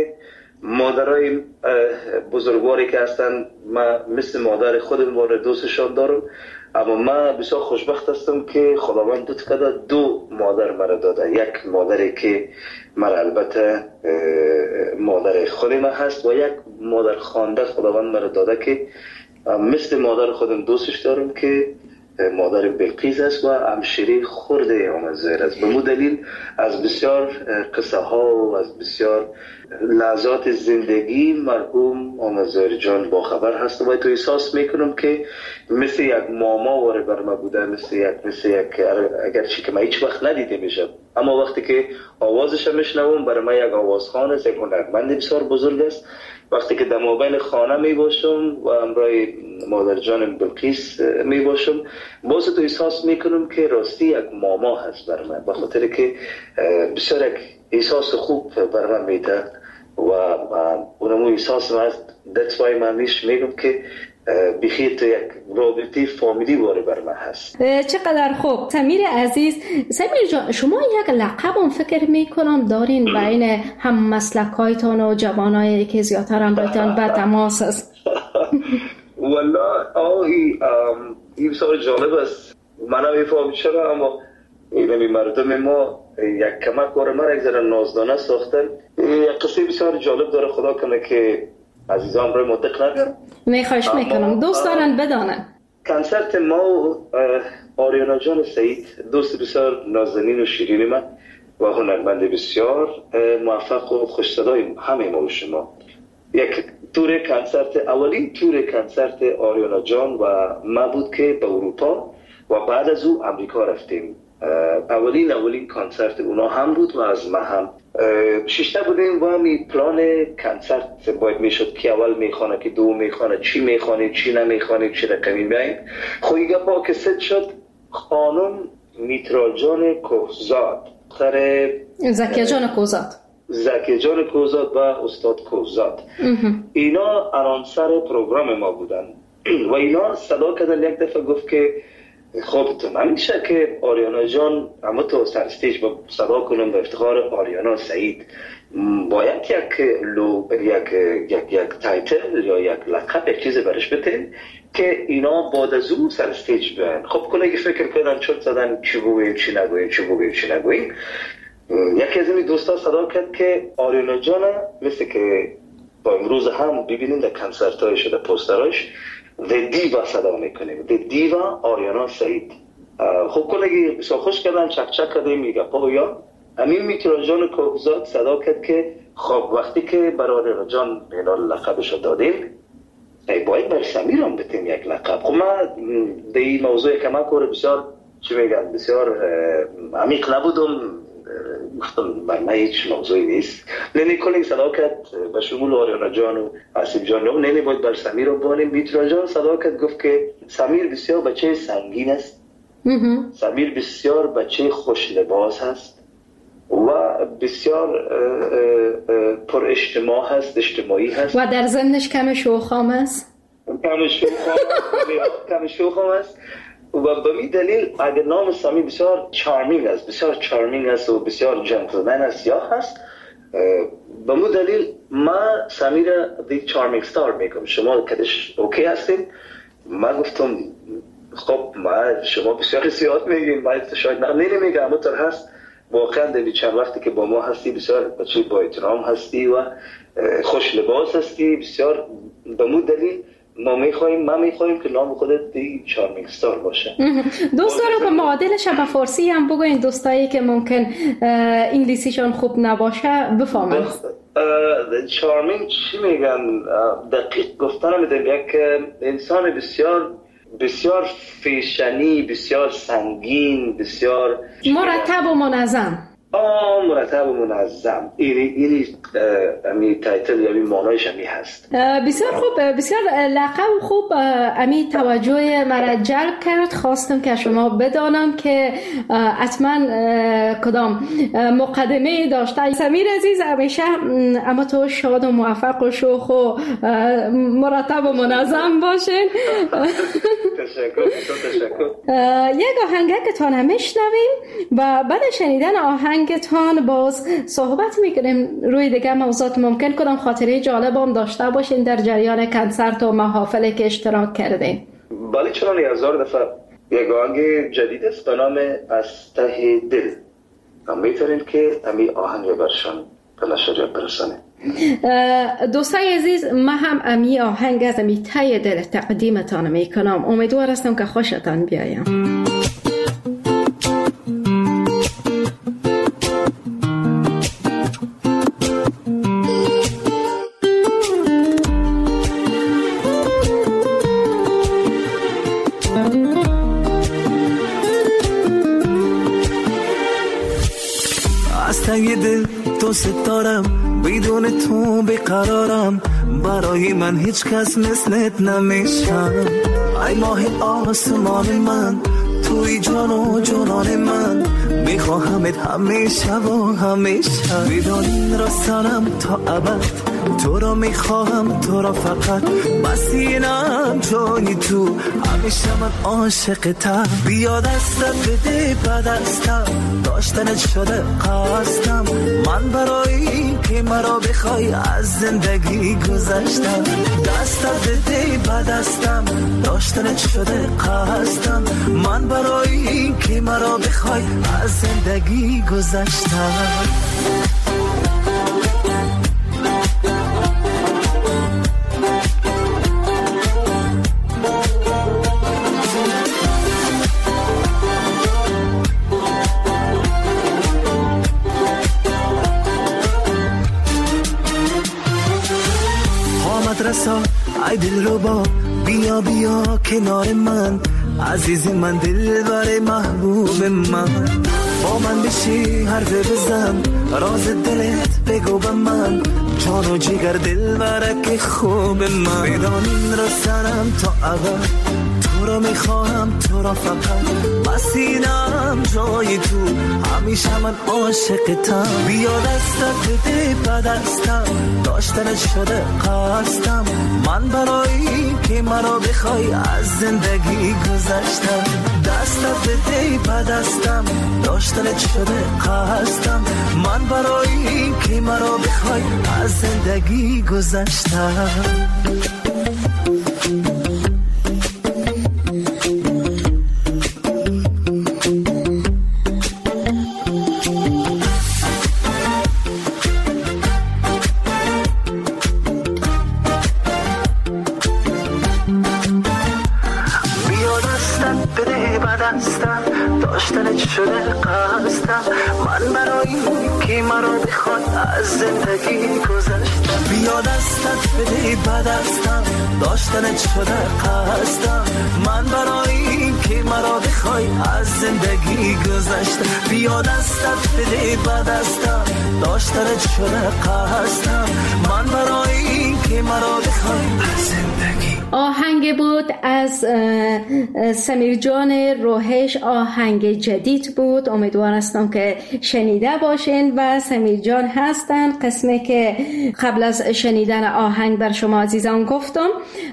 مادرای بزرگواری که هستن ما مثل مادر خودم و دوستشان دارم، اما ما بسیار خوشبخت هستم که خداوند لطف کرده دو مادر مرا داده. یک مادری که مرا البته مادر خود ما هست و یک مادر خانده خداوند مرا داده که مثل مادر خودم دوستش دارم که مادر بلقیس است و همشیره خرد احمد ظاهر است. به مو دلیل از بسیار قصه ها و از بسیار لحظات زندگی مرحوم احمد ظاهر جان با خبر هستم و تو احساس میکنم که مثل یک ماما واره بر ما بوده، مثل یک اگرچه که من هیچ وقت ندیده میشم اما وقتی که آوازش میشنوم برای من یک آوازخوان است، یک هنرمند بسیار بزرگ است. وقتی که در مابین خانه می باشم و همراه مادر جان بلقیس می باشم باز تو احساس میکنم که راستی یک ماما هست بر من، به خاطر که بسیار یک احساس خوب بر من میده و اونمو احساس من هست. that's why من میگم که بخیر تو یک رابطه فامیلی واره بر من هست. چقدر خوب. سمیر عزیز، سمیر جان شما یک لقب فکر میکنم دارین بین هم مسلکایتان و جوانایی که زیادتر هم بایتان به تماس است. والله این بسیار جالب است. من هم میفهم چرا، اما این مردم ما یک کمک واره من یک ذره نازدانه ساختن. یک قصه بسیار جالب داره، خدا کنه که عزیزان برای مدق نگرم. خواهش میکنم، دوست دارن بدانن. کنسرت ما و آریانا جان سعید، دوست بسیار نازنین و شیرین من و هنرمند بسیار موفق و خوش صدای همه ما و شما، یک تور کنسرت، اولین تور کنسرت آریانا جان و ما بود که به اروپا و بعد از او امریکا رفتیم. اولین کنسرت اونا هم بود و از ما هم ششته بودیم و همی پلان کنسرت باید میشد که اول میخوانه که دو میخوانه، چی میخوانه چی نمیخوانه چی رقمی بیاییم. خویگه با که ست شد خانم میترا جان کوزاد، زکیه جان کوزاد و استاد کوزاد، اینا ارانسر پروگرام ما بودن و اینا صدا کردن. یک دفعه گفت که خب تو نمیشه که آریانا جان اما تو سر استیج با صدا کنم به افتخار آریانا سعید، باید یک تایتل یا یک لقب یک چیز برش بتین که اینا بعد از اون سر استیج بیان. خب کلی فکر کردن چرت زدن چی بگویم چی نگویم. یکی از این دوستا صدا کرد که آریانا جان مثل که با امروز هم ببینید در کنسرت های شده پوستراش The Diva صدا میکنیم، The Diva آریانا سعید. خب کلگی بسیار خوش کردن، چک کردیم میگه یا همین میترا جان کوزاد صدا کرد که خب وقتی که برای آریانا جان اینا لقبش دادیم باید بر سمیر هم بتیم یک لقب. خب من در این موضوع کمک کاره بسیار بسیار عمیق نبودم، گفتم من هیچ موضوعی نیست. نینی کلینگ صدا کرد به شمول آریانا جان و آسیب جان، نینی باید بر سمیر رو بانیم. میترا جان صدا کرد گفت که سمیر بسیار بچه سنگین است، سمیر بسیار بچه خوش لباس است و بسیار پر اجتماعی هست و در ضمنش کم شوخام است. کم شوخام است و به می دلیل اگر نام سامی بسیار چارمینگ است و بسیار جنتلمن است یا هست، به مو دلیل ما سامی را دی چارمینگ ستار میکنم. شما کدش اوکی هستید؟ ما گفتم خب ما شما بسیار زیاد میگیم، ما شاید نمیگم، اما طور هست واقعا در چند وقتی که با ما هستی بسیار بچه با احترام هستی و خوش لباس هستی، بسیار به مو دلیل ما میخوایم که نام خودت دی چارمینگ ستار باشه. دوستا رو به معادلش به فارسی هم بگوین، دوستایی که ممکن انگلیسیشان خوب نباشه بفهمن. چارمینگ چی میگن؟ دقیق گفتن میدم یک انسان بسیار فیشنی، بسیار سنگین، بسیار مرتب و منظم. مرتب و منظم. اینی تایتل یا این معنایش همی هست. بسیار خوب، بسیار لقب خوب امی توجه مرا جلب کرد. خواستم که شما بدانم که حتما کدام مقدمه داشته. سمیر عزیز همیشه اما تو شاد و موفق و شوخ و مرتب و منظم باشین. تشکر. یک آهنگتان هم میشنویم و بعد شنیدن آهنگتان باز صحبت میکنیم روی دیگه موضوعات. ممکن کدام خاطره جالب هم داشته باشین در جریان کنسرت و محافلی که اشتراک کردین. بله چنان 1000 دفعه. یک آهنگ جدید است به نام از ته دل. میتونین که امی آهنگ برشان به نشر برسانه. دوستای عزیز، من هم امی آهنگ از امی ته دل تقدیمتان میکنم. امیدوار هستم که خوشتان بیایم. از ته دل دوست دارم، بدون تو بیقرارم، برای من هیچ کس مثلت نمیشم. ای ماه آسمان من، توی جان و جانان من، میخواهمت همیشه و همیشه. بدون را سرم تا ابد، تو را میخواهم، تو را فقط، بسینم جای تو، همیشه من عاشقتم. بیا دستت بده به دستم، داشتنت شده قصدم، من برای این که مرا بخوای از زندگی گذشتم. دستت بده به دستم، داشتنت شده قصدم، من برای این که مرا بخوای از زندگی گذشتم. ای دل رو با بیا کنار من، عزیز من، دل بر محبوب من. با من بشی حرف بزن، راز دلت بگو به من، جان و جگر دل برک خوب من. بدانین را سرم تا اول، تو را میخواهم، تو را فقط، بسینم جای تو، همیشه من عاشقتم. بیا دستت بده به دستم، داشتنت شده قصدم، من برای این که مرا بخوای از زندگی گذشتم. دستت بده به دستم، داشتنت شده قصدم، من برای این که مرا بخوای از زندگی گذشتم. داشتنت شده قصدم، من برای که مرا بخواد از زندگی گذشتم. بیا دستت بده به دستم، داشتنت شده قصدم، من برای که مرا بخوای از زندگی گذشتم. بیا دستت بده به دستم، داشتنت شده قصدم من برای این که مرا بخوای زندگی. آهنگ بود از سمیر جان روحش، آهنگ جدید بود. امیدوار هستم که شنیده باشین و سمیر جان هستن. قسمه که قبل از شنیدن آهنگ بر شما عزیزان گفتم.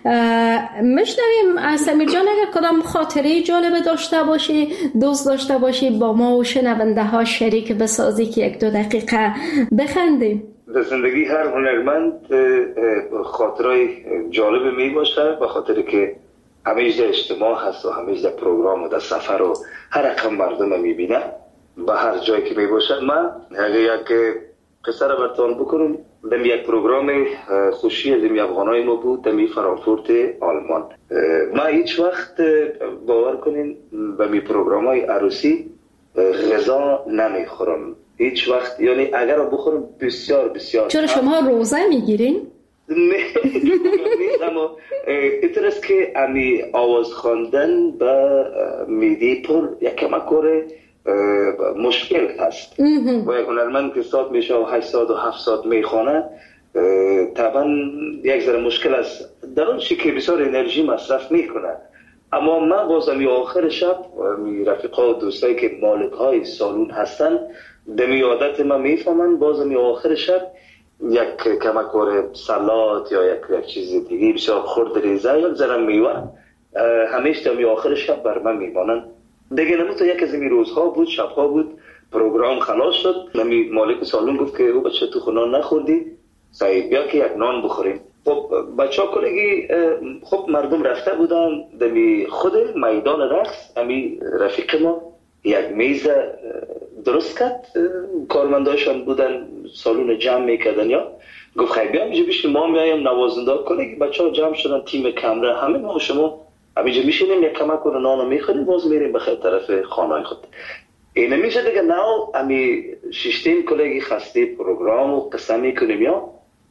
میشنویم از سمیر جان. اگر کدام خاطره جالب داشته باشی، دوست داشته باشی، با ما و شنونده ها شریک بسازی که 1-2 دقیقه بخندیم. در زندگی هر هنرمند خاطرهای جالب می باشه، به خاطر که همیشه در اجتماع هست و همیشه در پروگرام و در سفر و هر رقم مردم می بینه به هر جایی که می باشه. من اگه یک قصه را براتون بکنم، در یک پروگرام خوشی از این افغانای ما بود در فرانکفورت آلمان. من هیچ وقت باور کنین به می پروگرام های عروسی غذا نمی خورم هیچ وقت، یعنی اگر بخورم بسیار بسیار. چرا شما روزه میگیرین؟ نه اما اینطور است که امی آواز خواندن به میدی پر یک کمکور مشکل هست و یک هنرمند که ساعت میشه و 8 ساعت و 7 ساعت میخوانه طبعا یک ذره مشکل است، در اون چی که بسیار انرژی مصرف میکنه. اما من باز امی آخر شب رفیقا و دوستایی که مالک های سالون هستن دمی عادت من میفهمن، باز امی آخر شب یک کمکور سلات یا یک چیز دیگه بسیار خرد ریزه یا ذره میوه همیشه دمی آخر شب بر من میمانن. دیگه نمو تا یک از این روزها بود، شبها بود، پروگرام خلاص شد، نمی مالک سالون گفت که او بچه تو خونان نخوردی، سعید بیا که یک نان بخوریم. خب بچه ها کلگی خب مردم رفته بودن دمی خود میدان رقص. امی رفیق ما یک میز درست کرد، کارمنداشان بودن سالون جمع میکردن، یا گفت خیلی بیا اینجا بشین ما میایم نوازنده. کلگی بچه ها جمع شدن، تیم کمره همه ما و شما همینجا میشینیم یک کمک کنه نانو میخوریم باز میریم به خیلی طرف خانه خود. اینه میشه دیگه ناو امی ششتیم کلگی خسته پروگرام و قسم میکنیم یا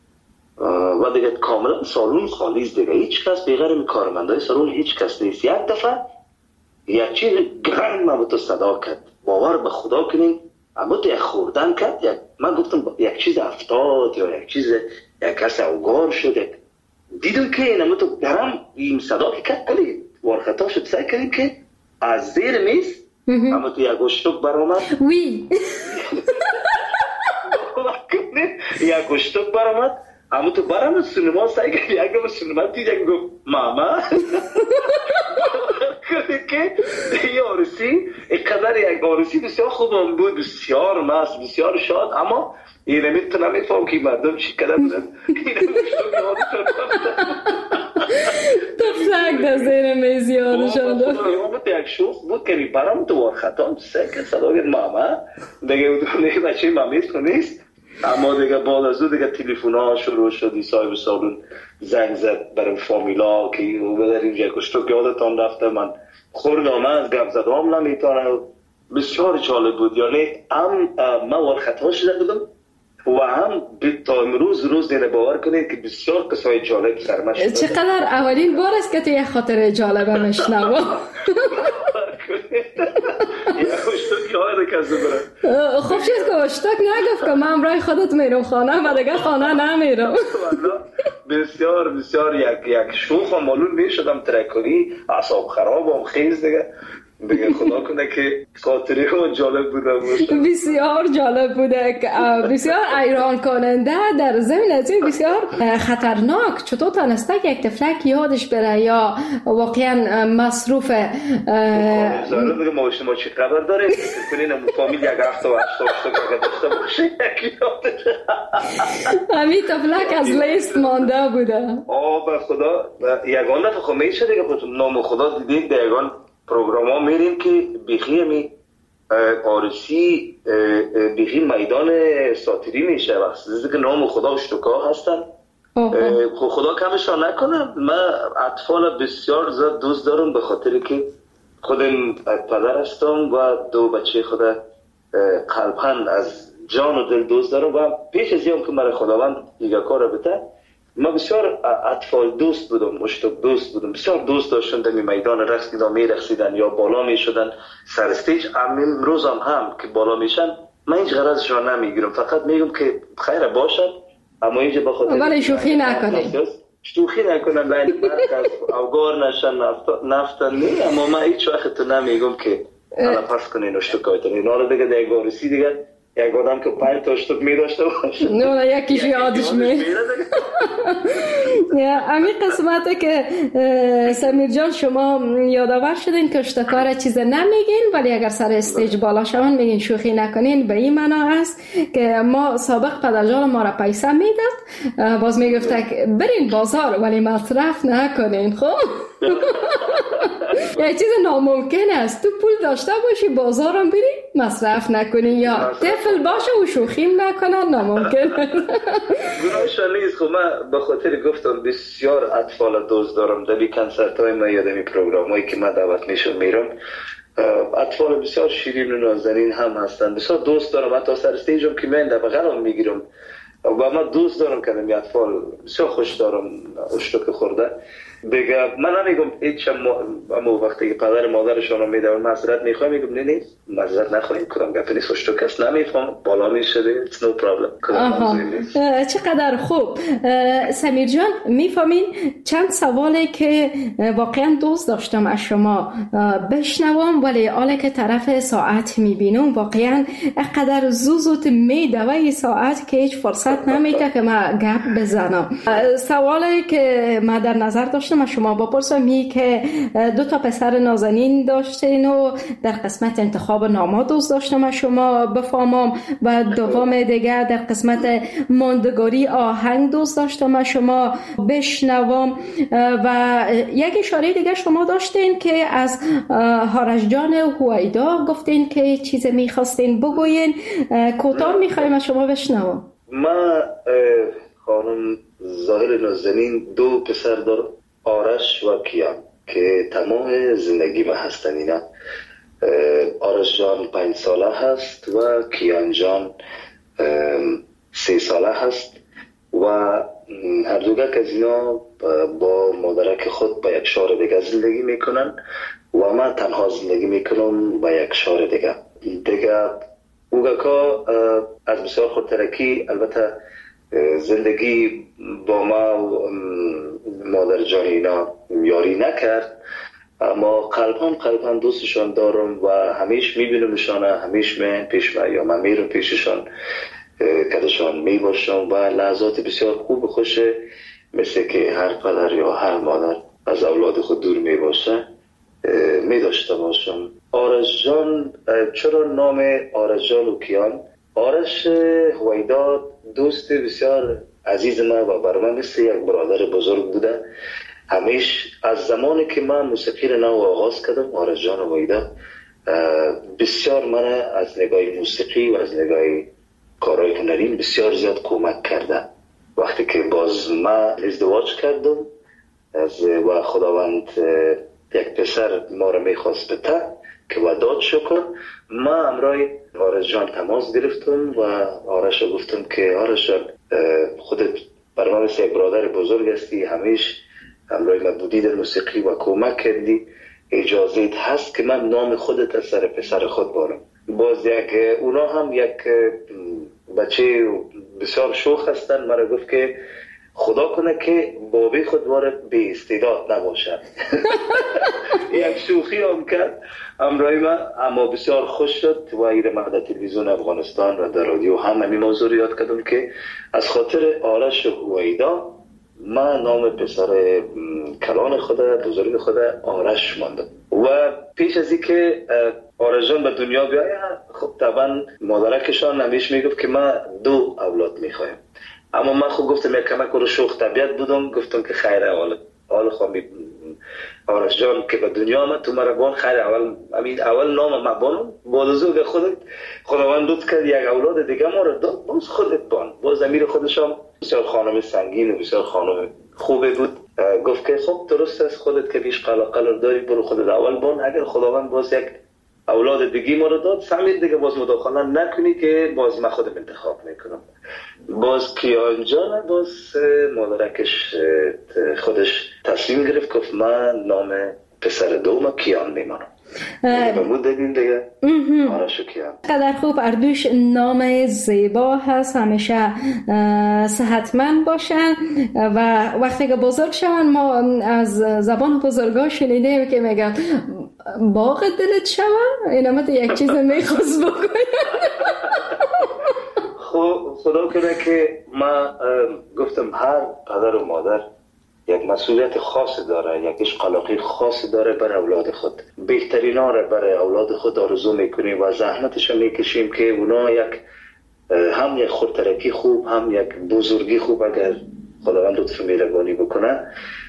و دیگه کاملا سالون خالیز دیگه، هیچ کس بغیر کارمندای سالون هیچ کس نیست. یک دفعه یک چیز گرم ما تو صدا کرد، باور به خدا کنین اما تو یک خوردن کرد، من گفتم یک چیز افتاد یا یک چیز یک کس اوگار شد. دیدم که اینم تو گرم این صدا که کرد کلی وارخطا شد، سعی کردیم که از زیر میز اما تو یک گشتک برآمد. وی یک گشتک برآمد اما تو برام سینما سعی کرد یک سینما دیگه گفت ماما که یه عروسی اینقدر یک عروسی بسیار خوب بود، بسیار مست، بسیار شاد، اما اینه میتونم میفهم که مردم چی کده بودن. اینه تفلک در زیر میز یادشان داد. بود یک شوخ بود که برام تو وارخطا سکر صدا گرد ماما دیگه اون بچه مامیز کنیست. اما دیگه بعد از او دیگه تلفن ها شروع شدی، صاحب سالون زنگ زد برای فامیلا که او بدر اینجا کشتو که یادتان رفته من خورد آمد گفت زد هم نمیتانه. بسیار جالب بود، یعنی هم من وارخطا شده بودم و هم تا امروز روز دیگه باور کنید که بسیار قصای جالب سرمش شده. چقدر اولین بار است که تو یک خاطره جالبه مشنوم. خوب چیز که اشتاک نگفت که من برای خودت میرم خانه و دیگه خانه نمیرم. بسیار بسیار یک شوخ و مالون میشدم ترکاری اعصاب خراب هم خیز دیگه خدا کنه که خاطره ها جالب بوده باشه. بسیار جالب بوده، بسیار ایران کننده، در ضمن از این بسیار خطرناک. چطور تانسته که یک تفلک یادش بره یا واقعا مصروف زاره دیگه ما شما چی خبر داره کنین فامیل یک هفته و 8 تا داشته باشه یکی یادش همین تفلک از لیست مانده بوده. به خدا یگان دفعه خب میشه دیگه نام خدا دیدید در یگان پروگرام ها میریم که بیخی همی عروسی بیخی میدان ساتری میشه وقتی که نام خدا اشتکا هستن. خدا کمشان نکنم. من اطفال بسیار زیاد دوست دارم به خاطر که خودم پدر هستم و 2 بچه خدا قلباً از جان و دل دوست دارم و پیش از این که مرا خداوند دیگه کار بده من بسیار اطفال دوست بودم، مشتاق دوست بودم، بسیار دوست داشتم در میدان رقص می رقصیدن یا بالا می شدن سر استیج. امروز هم که بالا میشن من هیچ غرضشان نمیگیرم، فقط میگم که خیر باشد، اما اینجا بخاطر ولی شوخی نکنید، شوخی نکنن، ولی مرکز اوگار نشن نفتن نی. اما من هیچ وقت تو نمیگم که حالا پس کنین اشتکایتن اینا رو دیگه یک بار رسی دیگه یک آدم که 5 تا اشتک می داشته باشه نه یکیش یادش میره. امی قسمته که سمیر جان شما یادآور شدین که اشتکار چیز نمیگین، ولی اگر سر استیج بالا شون میگین شوخی نکنین، به این معنا است که ما سابق پدرجان ما را پیسه میداد، باز میگفت که برین بازار ولی مصرف نکنین. خب یه چیز ناممکن است تو پول داشته باشی بازارم بری مصرف نکنی، یا طفل باشه و شوخی نکنه، ناممکن. گناهشان نیست. خب من به خاطر گفتم بسیار اطفال دوست دارم، در کنسرت های ما یادمی پروگرام هایی که من دعوت میرم، اطفال بسیار شیرین و نازنین هم هستن، بسیار دوست دارم. حتی سر استیجم که من در بغلم میگیرم و من دوست دارم که این اطفال بسیار خوش دارم اشتک خورده دیگه. من نمیگم هیچ، اما وقتی که پدر مادرشون رو میدم معذرت میخوام، میگم نه معذرت نخواهیم، کدام گپ نیست، اشتک است نمیفهم، بالا میشه، it's no problem. چقدر خوب. سمیر جان میفهمین چند سوالی که واقعا دوست داشتم از شما بشنوم، ولی حالا که طرف ساعت میبینم واقعا اقدر زوزوت میدوه ساعت که هیچ فرصت نمیده که من گپ بزنم. سوالی که من در نظر داشتم از شما بپرسم می که 2 تا پسر نازنین داشتین و در قسمت انتخاب نام‌ها دوست داشتم از شما بفهمم، و دوم دیگه در قسمت ماندگاری آهنگ دوست داشتم از شما بشنوم، و یک اشاره دیگه شما داشتین که از آرش جان هویدا گفتین که چیز میخواستین بگوین، کوتاه میخوایم از شما بشنوم. من خانم ظاهر نازنین 2 پسر دارم، آرش و کیان، که تمام زندگی من هستن اینا. آرش جان 5 ساله هست و کیان جان 3 ساله هست و هر دوگه از اینا با مادرک خود با یک شهر دیگه زندگی میکنن و من تنها زندگی میکنم با یک شهر دیگه. اوگاکا از بسیار خود ترکی البته زندگی با ما و مادر جان اینا یاری نکرد، اما قلبان دوستشان دارم و همیش میبینمشان، همیش من پیش من یا من میرم پیششان کدشان میباشم و لحظات بسیار خوب خوشه، مثل که هر پدر یا هر مادر از اولاد خود دور میباشه میداشته باشم. آرش جان، چرا نام آرش جان و کیان؟ آرش هویدا دوست بسیار عزیز من و بر من مثل یک برادر بزرگ بوده. همیش از زمانی که من موسیقی رو نو آغاز کردم، آرش جان هویدا بسیار من از نگاه موسیقی و از نگاه کارهای هنری بسیار زیاد کمک کرده. وقتی که باز من ازدواج کردم و خداوند یک پسر ما رو میخواست بته که وداد شکر، من همراه آرش جان تماس گرفتم و آرش رو گفتم که آرش جان خودت برای من مثل یک برادر بزرگ هستی، همیش همراه من بودی در موسیقی و کمک کردی، اجازت هست که من نام خودت از سر پسر خود بارم. باز اونا هم یک بچه بسیار شوخ هستن، مرا گفت که خدا کنه که بابی خود وارد به استعداد نباشد. یک شوخی هم کرد همراه من، اما بسیار خوش شد و ایره من در تلویزیون افغانستان و در رادیو هم همین موضوع یاد کردم که از خاطر آرش هویدا من نام پسر کلان خود بزرگ خود آرش ماندم. و پیش از این که آرش جان به دنیا بیاید، خب طبعا مادرکشان همیش میگفت که من 2 اولاد میخوایم، اما من خب گفتم یک کمک رو شوخ طبیعت بودم، گفتم که خیره حال خواهی آرش جان که به دنیا آمد تو مرا بان، خیره اول نام ما بانم، بازوگ خودت خداوند لطف کرد یک اولاد دیگه ما رو داد، باز خودت بان. باز امیر خودش هم بسیار خانم سنگین و بسیار خانم خوبه بود، گفت که خب درست است خودت که بیش قلق داری، برو خودت اول بان، اگر خداوند باز یک اولاد دیگه ما رو داد سمیر دیگه باز مداخله نکنی که باز من خودم انتخاب میکنم. باز کیان جان باز مادرکش خودش تصمیم گرفت، گفت من نام پسر دوم کیان میمانم. به مود دادیم دیگه. آره شکرم. قدر خوب. اردوش نام زیبا هست، همیشه صحتمند باشن و وقتی که بزرگ شون ما از زبان بزرگا شنیدیم که میگن باغ دلت شون، اینا یک چیز میخواست بکنیم. خدا کنه که ما گفتم هر پدر و مادر یک مسئولیت خاص داره، یک اشقالاقی خاص داره برای اولاد خود. بهترین ها را برای اولاد خود آرزو میکنیم و زحمتش میکشیم که اونا هم یک خودترکی خوب، هم یک بزرگی خوب اگر خداوند لطف مهربانی بکنه،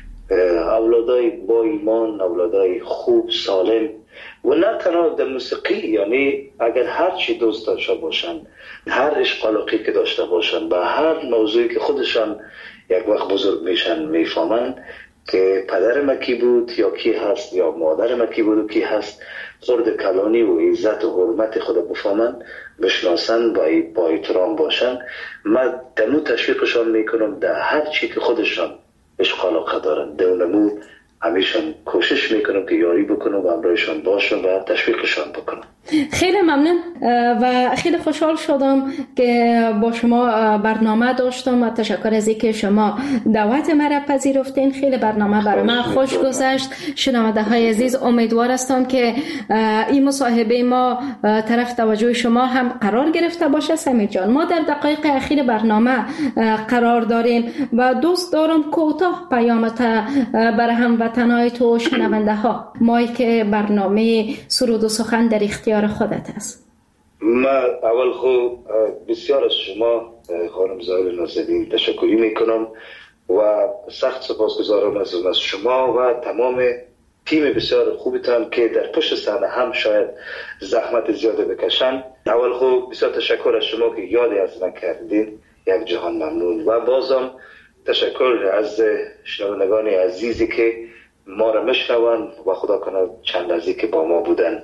اولادای با ایمان، اولادای خوب سالم و نه تنها در موسیقی، یعنی اگر هر چی دوست داشته باشن، هر اشقالاقی که داشته باشن، به هر موضوعی که خودشان یک وقت بزرگ میشن میفهمن که پدر ما کی بود یا کی هست یا مادر ما کی بود و کی هست، خرد کلانی و عزت و حرمت خود بفهمن، بشناسن، با احترام باشن. ما دنو تشویقشان میکنم در هر چی که خودشان اشقالاقه دارن، دونمو همیشه کوشش میکنم که یاری بکنم و همراهشان باشم و تشویقشان بکنم. خیلی ممنون و خیلی خوشحال شدم که با شما برنامه داشتم و تشکر از اینکه شما دعوت مرا پذیرفتین. خیلی برنامه برای من خوش گذشت. شنونده های عزیز، امیدوار هستم که این مصاحبه ما طرف توجه شما هم قرار گرفته باشه. سمیر جان، ما در دقایق اخیر برنامه قرار داریم و دوست دارم کوتاه پیامت برای هموطنای تو شنونده ها. مایک برنامه سرود و سخن در اختیار خودت است. ما اول خوب بسیار از شما خانم زاهل نازنین تشکری میکنم و سخت سپاسگزارم از شما و تمام تیم بسیار خوبتان که در پشت صحنه هم شاید زحمت زیاده بکشن. اول خوب بسیار تشکر از شما که یادی از من کردین، یک جهان ممنون. و بازم تشکر از شنوندگان عزیزی که ما را میشنون و خدا کنه چند لحظه که با ما بودن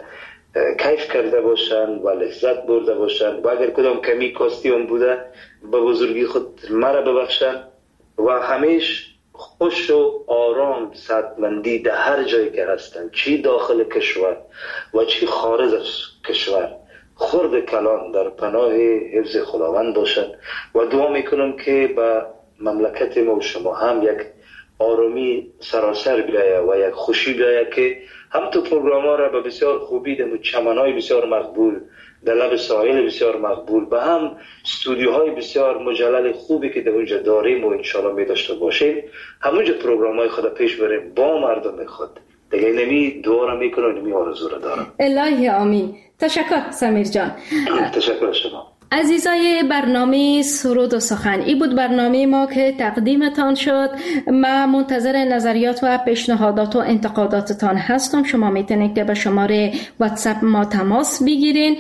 کیف کرده باشن و لذت برده باشن و اگر کدام کمی کاستی هم بوده به بزرگی خود مرا ببخشن و همیشه خوش و آرام صحتمندی در هر جایی که هستن، چی داخل کشور و چی خارج از کشور، خرد کلان در پناه حفظ خداوند باشن و دعا میکنم که به مملکت ما و شما هم یک آرامی سراسر بیایه و یک خوشی بیایه که هم تو پروگرام ها را به بسیار خوبی در چمنهای بسیار مقبول، در لب ساحل بسیار مقبول، به هم استودیوهای بسیار مجلل خوبی که در اونجا داریم و انشالله می داشته باشیم، همونجا پروگرام های خود پیش بریم با مردم خود. دیگه نمی دعا را میکنم و نمی آرزو را دارم. الهی آمین. تشکر سمیر جان. تشکر شما. عزیزای برنامه سرود و سخن، این بود برنامه ما که تقدیمتان شد. من منتظر نظریات و پیشنهادات و انتقاداتتان هستم. شما میتونید که به شماره واتساپ ما تماس بگیرین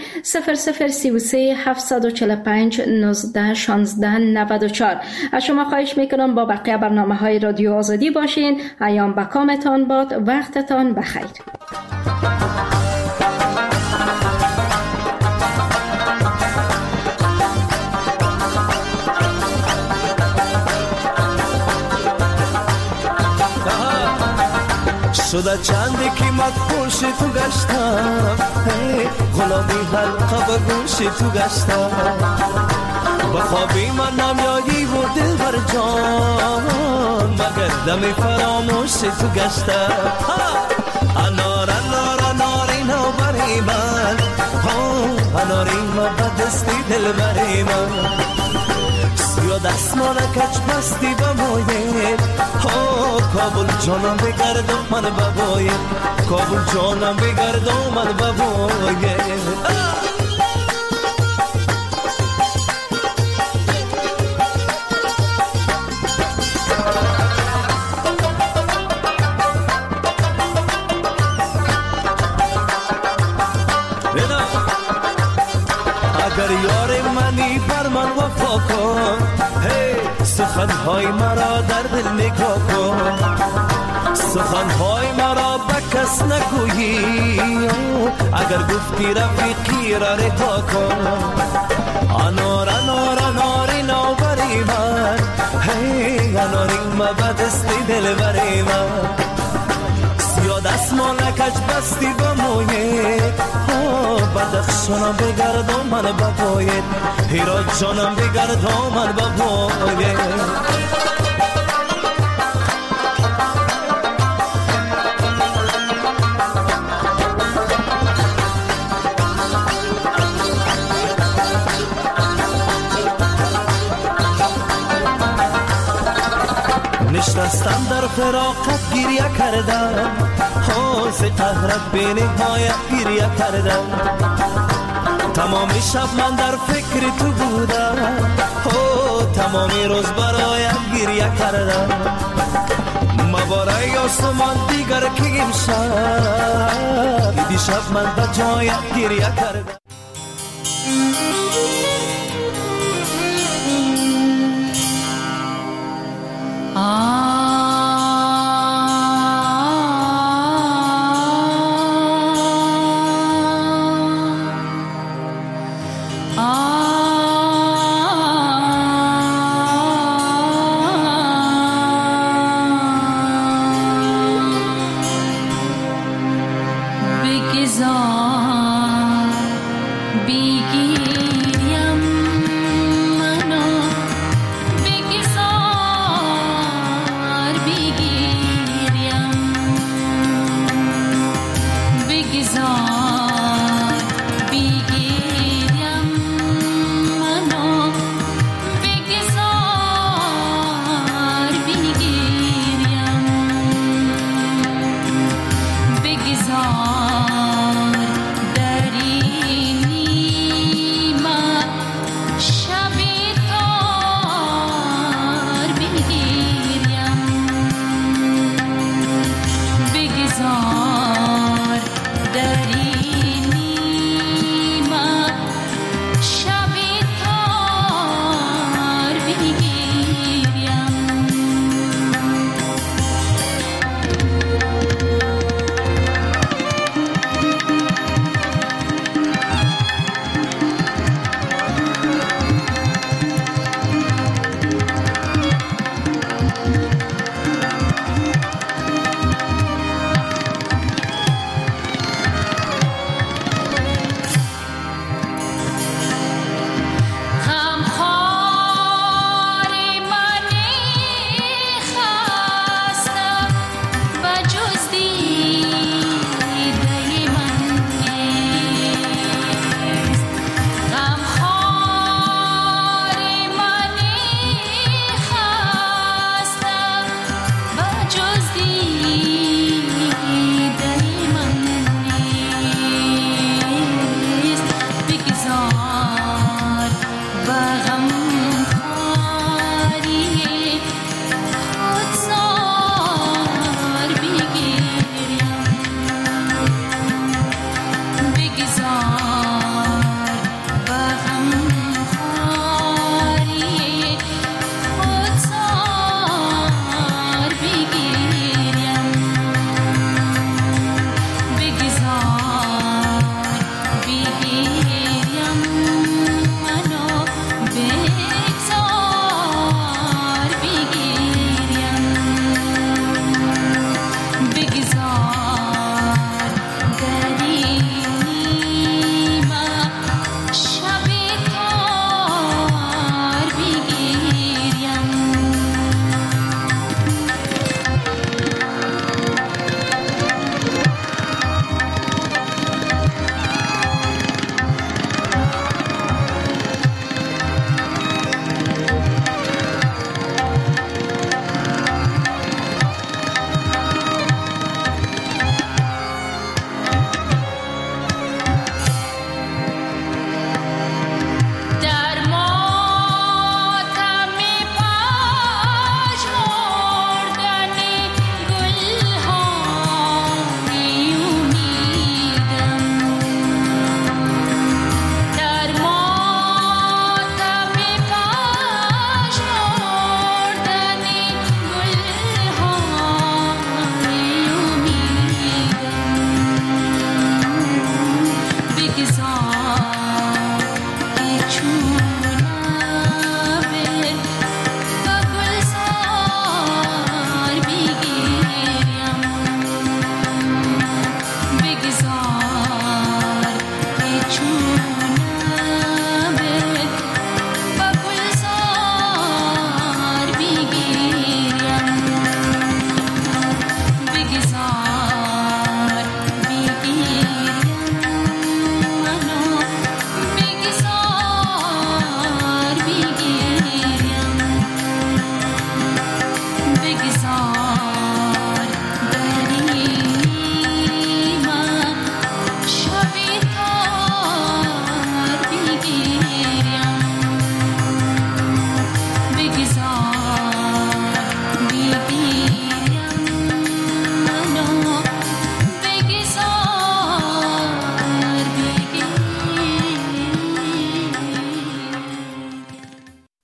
0033 745 19 16 94. از شما خواهش میکنم با بقیه برنامه های رادیو آزادی باشین. ایام بکامتان باد. وقتتان بخیر. شده چندی که مدپوش تو گشتم، غلامی حلقه به گوش تو گشتم، به خوابی من نمیایی و دل بر جان، مگر دمی فراموش تو گشتم. انار انار اناری نو بری من، اناری ما بدستی دل بری من، یا دستمان کچ پستی بموید، کابل جانم بگرد و من بباید، کابل جانم بگرد و من بباید. اگر یار منی بر من وفا کن، سخنهای مرا در دل نگاه کن، سخنهای مرا به کس نگویی، اگر گفتی رفیقی را رها کن. انار انار اناری نو بری من، اناری ما بدستی دل بری من، سیاد اسمانک کج بستی با مویت بدخشانم بگردم من با پایت هیرات جانم بگردم من با پایت نشستم در فراقت گریه کردم حوض قهرت به نهایت گریه کردم تمامی شب من در فکر تو بودم تمامی روز برایت گریه کردم مبارای آسمان دیگر که امشب دیشب من به جایت گریه کردم